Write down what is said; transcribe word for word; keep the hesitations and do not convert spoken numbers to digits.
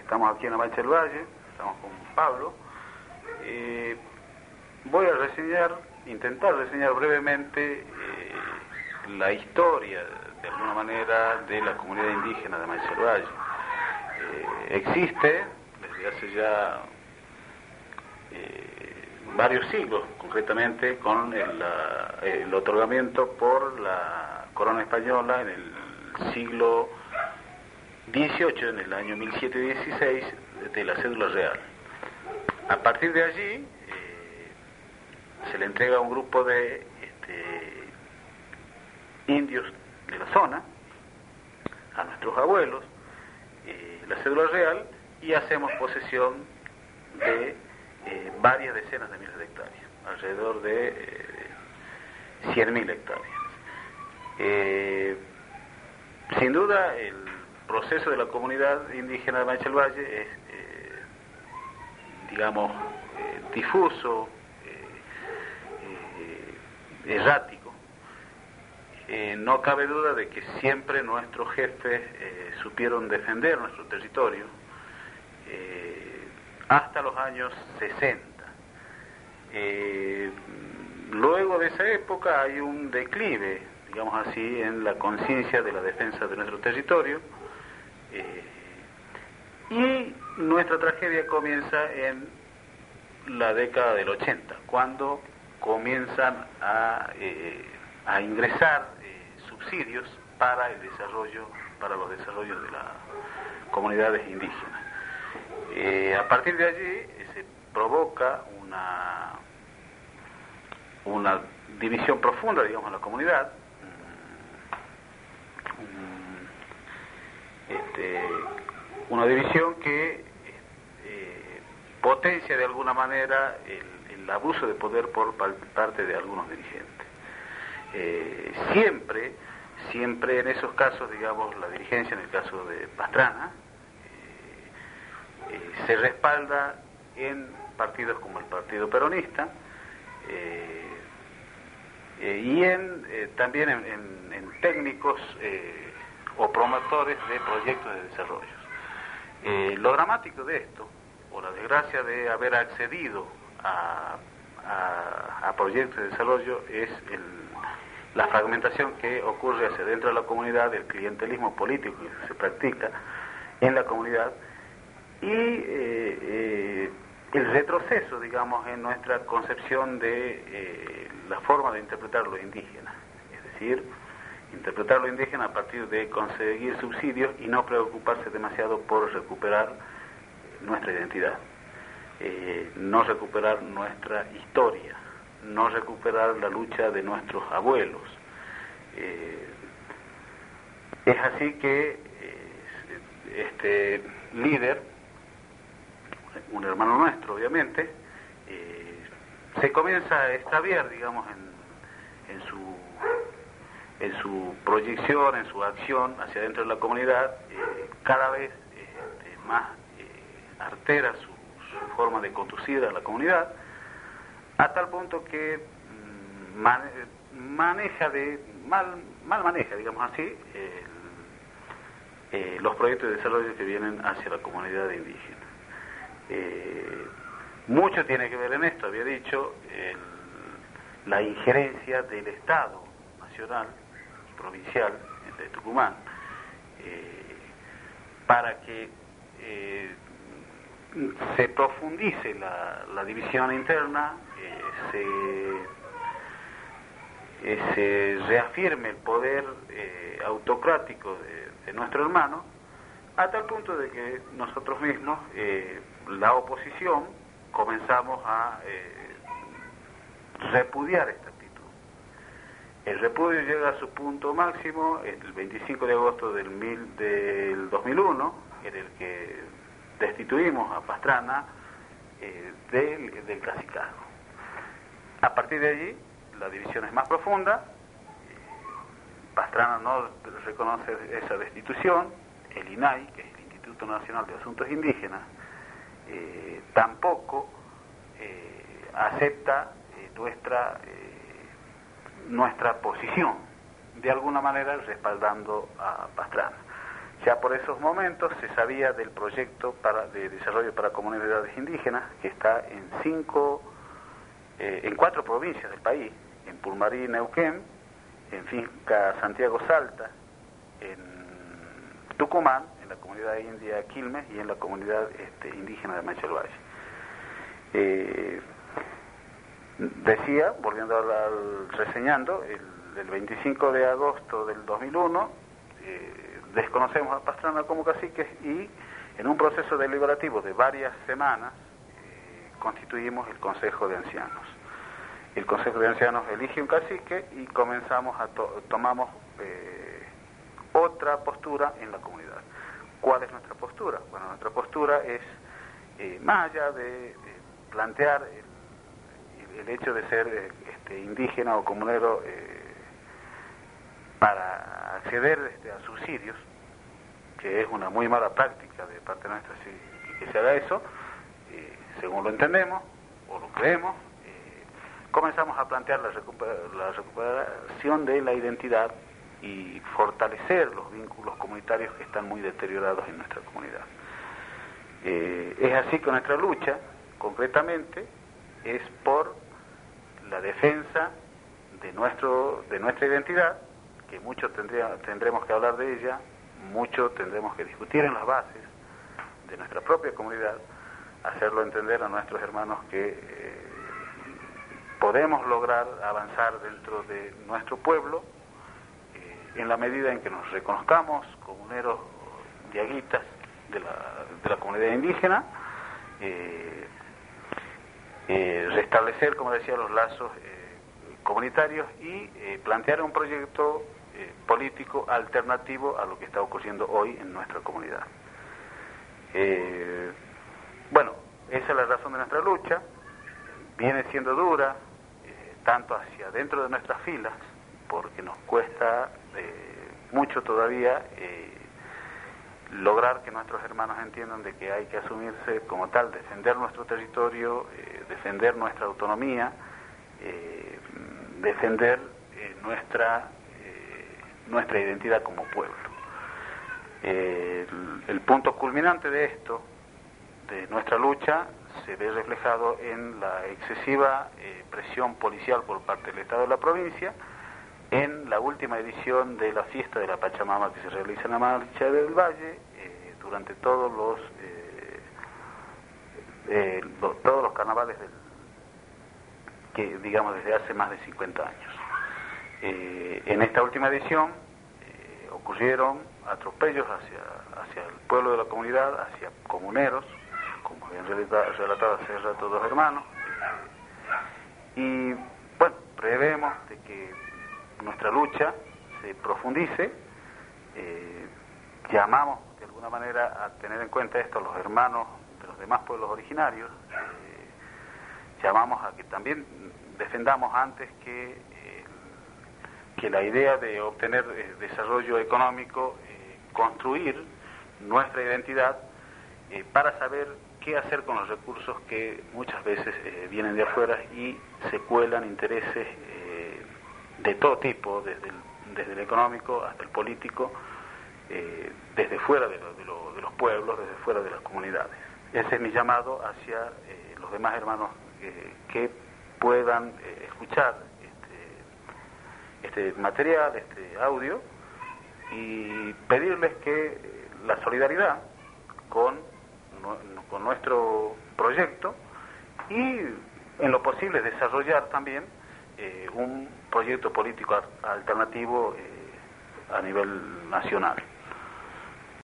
estamos aquí en la Mancha del Valle, estamos con Pablo. Eh, voy a reseñar, intentar reseñar brevemente eh, la historia, de alguna manera, de la comunidad indígena de Mancha del Valle. Eh, existe desde hace ya eh, varios siglos, concretamente con el, la, el otorgamiento por la corona española en el siglo dieciocho, en el año mil setecientos dieciséis, de la cédula real. A partir de allí eh, se le entrega a un grupo de este, indios de la zona, a nuestros abuelos, eh, la cédula real, y hacemos posesión de eh, varias decenas de miles de hectáreas, alrededor de eh, cien mil hectáreas. Eh, sin duda, el proceso de la comunidad indígena de Mancha del Valle es, eh, digamos, eh, difuso, eh, eh, errático. Eh, no cabe duda de que siempre nuestros jefes eh, supieron defender nuestro territorio eh, hasta los años sesenta. Eh, luego de esa época hay un declive, digamos así, en la conciencia de la defensa de nuestro territorio, eh, y nuestra tragedia comienza en la década del ochenta, cuando comienzan a, eh, a ingresar eh, subsidios para el desarrollo, para los desarrollos de las comunidades indígenas. Eh, a partir de allí eh, se provoca una, una división profunda, digamos, en la comunidad, este, una división que eh, potencia de alguna manera el, el abuso de poder por parte de algunos dirigentes. Eh, siempre, siempre en esos casos, digamos, la dirigencia, en el caso de Pastrana, eh, eh, se respalda en partidos como el Partido Peronista, eh, eh, y en, eh, también en, en, en técnicos eh, o promotores de proyectos de desarrollo. Eh, lo dramático de esto, o la desgracia de haber accedido a, a, a proyectos de desarrollo, es el, la fragmentación que ocurre hacia dentro de la comunidad, el clientelismo político que se practica en la comunidad, y eh, eh, el retroceso, digamos, en nuestra concepción de eh, la forma de interpretar lo indígena, es decir, interpretar lo indígena a partir de conseguir subsidios y no preocuparse demasiado por recuperar nuestra identidad, eh, no recuperar nuestra historia, no recuperar la lucha de nuestros abuelos. Eh, es así que eh, este líder, un hermano nuestro obviamente, eh, se comienza a extraviar, digamos, en, en su en su proyección, en su acción hacia dentro de la comunidad, eh, cada vez este, más eh, artera su, su forma de conducir a la comunidad, a tal punto que mm, man, maneja de mal, mal maneja, digamos así, eh, eh, los proyectos de desarrollo que vienen hacia la comunidad indígena. Eh, mucho tiene que ver en esto, había dicho, el, la injerencia del Estado nacional y provincial de Tucumán, eh, para que eh, se profundice la, la división interna, eh, se, eh, se reafirme el poder eh, autocrático de, de nuestro hermano, a tal punto de que nosotros mismos, eh, la oposición, comenzamos a eh, repudiar esta actitud. El repudio llega a su punto máximo el veinticinco de agosto del, mil, del dos mil uno, en el que destituimos a Pastrana eh, del, del cacicazgo. A partir de allí, la división es más profunda. eh, Pastrana no reconoce esa destitución. El I N A I, que es el Instituto Nacional de Asuntos Indígenas, eh, tampoco eh, acepta eh, nuestra eh, nuestra posición, de alguna manera respaldando a Pastrana. Ya por esos momentos se sabía del proyecto para, de desarrollo para comunidades indígenas, que está en cinco, eh, en cuatro provincias del país, en Pulmarí y Neuquén, en Finca Santiago Salta, en Tucumán, en la comunidad india Quilmes y en la comunidad este, indígena de Mancha del Valle. Eh, decía, volviendo al, al reseñando, el, el veinticinco de agosto del dos mil uno, eh, desconocemos a Pastrana como caciques y en un proceso deliberativo de varias semanas eh, constituimos el Consejo de Ancianos. El Consejo de Ancianos elige un cacique y comenzamos a to tomamos eh, otra postura en la comunidad. ¿Cuál es nuestra postura? Bueno, nuestra postura es, eh, más allá de, de plantear el, el hecho de ser eh, este, indígena o comunero eh, para acceder este, a subsidios, que es una muy mala práctica de parte nuestra si, que se haga eso, eh, según lo entendemos o lo creemos, eh, comenzamos a plantear la, recuper la recuperación de la identidad y fortalecer los vínculos comunitarios que están muy deteriorados en nuestra comunidad. Eh, es así que nuestra lucha, concretamente, es por la defensa de, nuestro, de nuestra identidad, que mucho tendría, tendremos que hablar de ella, mucho tendremos que discutir en las bases de nuestra propia comunidad, hacerlo entender a nuestros hermanos que eh, podemos lograr avanzar dentro de nuestro pueblo eh, en la medida en que nos reconozcamos comuneros diaguitas de la, de la comunidad indígena, eh, eh, restablecer, como decía, los lazos eh, comunitarios y eh, plantear un proyecto eh, político alternativo a lo que está ocurriendo hoy en nuestra comunidad. Eh, bueno, esa es la razón de nuestra lucha. Viene siendo dura, eh, tanto hacia dentro de nuestras filas, porque nos cuesta eh, mucho todavía eh, lograr que nuestros hermanos entiendan de que hay que asumirse como tal, defender nuestro territorio, eh, defender nuestra autonomía, eh, defender eh, nuestra, eh, nuestra identidad como pueblo. Eh, el, el punto culminante de esto, de nuestra lucha, se ve reflejado en la excesiva eh, presión policial por parte del Estado de la provincia, en la última edición de la fiesta de la Pachamama que se realiza en la Marcha del Valle, eh, durante todos los, eh, eh, los todos los carnavales del, que digamos desde hace más de cincuenta años. Eh, en esta última edición eh, ocurrieron atropellos hacia, hacia el pueblo de la comunidad, hacia comuneros, como habían relatado hace rato dos hermanos, eh, y bueno, prevemos de que nuestra lucha se profundice, eh, llamamos de alguna manera a tener en cuenta esto a los hermanos de los demás pueblos originarios, eh, llamamos a que también defendamos antes que, eh, que la idea de obtener eh, desarrollo económico, eh, construir nuestra identidad eh, para saber qué hacer con los recursos que muchas veces eh, vienen de afuera y se cuelan intereses eh, de todo tipo, desde el, desde el económico hasta el político, eh, desde fuera de, lo, de, lo, de los pueblos, desde fuera de las comunidades. Ese es mi llamado hacia eh, los demás hermanos eh, que puedan eh, escuchar este, este material, este audio, y pedirles que la solidaridad con, con nuestro proyecto y en lo posible desarrollar también eh, un proyecto político alternativo eh, a nivel nacional.